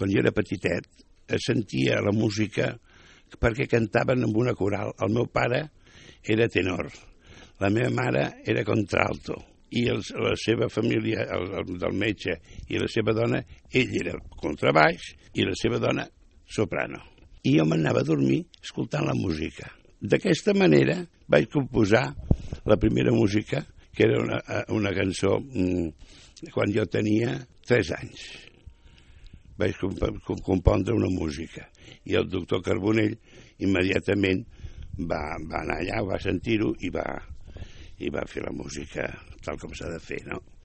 quan jo era petitet, sentia la música perquè cantaven amb una coral. El meu pare era tenor, la meva mare era contralto, i la seva família, el del metge i la seva dona, ell era contrabaix i la seva dona soprano. I jo m'anava a dormir escoltant la música. D'aquesta manera vaig composar la primera música, que era una cançó quan jo tenia 3 anys. Vaig compondre una música i el doctor Carbonell immediatament va anar allà, va sentir-ho i va fer la música tal com s'ha de fer, no?